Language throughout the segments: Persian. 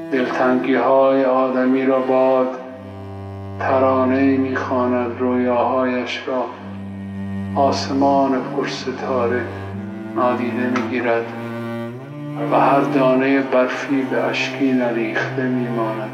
دلتنگی های آدمی را باد ترانه می‌خواند، رویاهایش را آسمان پرستاره نادیده می‌گیرد و هر دانه برفی به اشکی نریخته می‌ماند.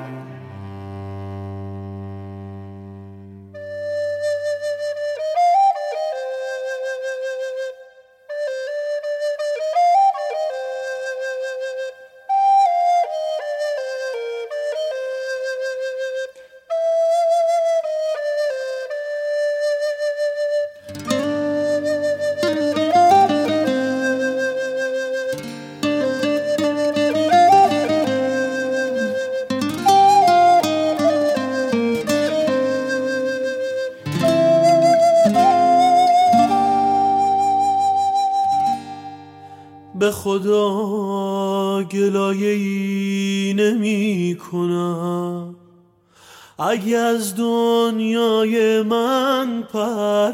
به خدا گلایه‌ای نمی کنم اگه از دنیای من پر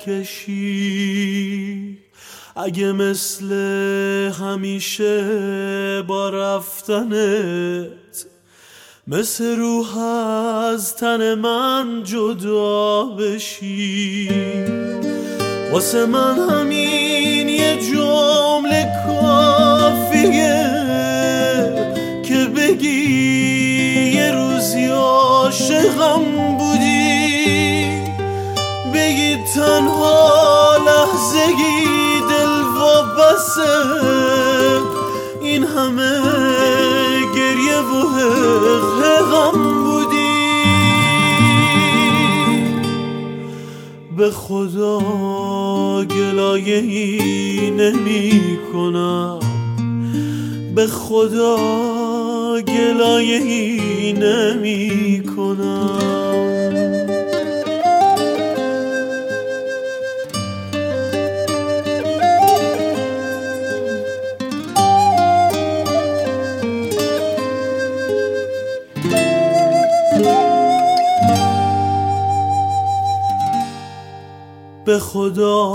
بکشی، اگه مثل همیشه با رفتنت مثل روح از تن من جدا بشی. واسه من همین یه جمله کافیه که بگی یه روزی عاشقم بودی، بگی تنها لحظه‌ای دل وابسته این همه گریه و غم بودی. به خدا گلایه‌ای نمی کنم، به خدا گلایه‌ای نمی کنم. به خدا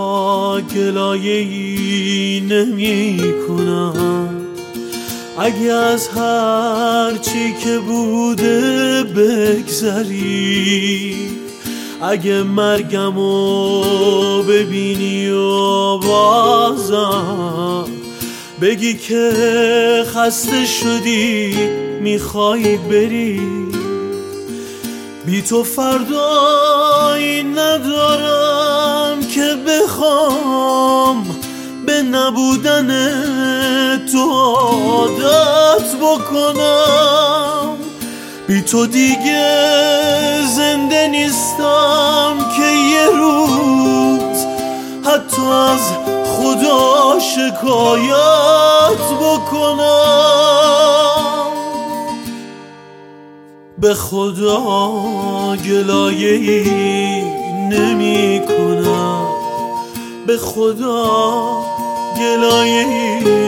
گلایه‌ای نمی کنم اگه از هر چی که بوده بگذری، اگه مرگمو ببینی و بازم بگی که خسته شدی میخوای بری. بی تو فردایی ندارم که بخوام به نبودن تو عادت بکنم. بی تو دیگه زنده نیستم که یه روز حتی از خدا شکایت بکنم. به خدا گلایه‌ای نمی کنم، به خدا گلایه‌ای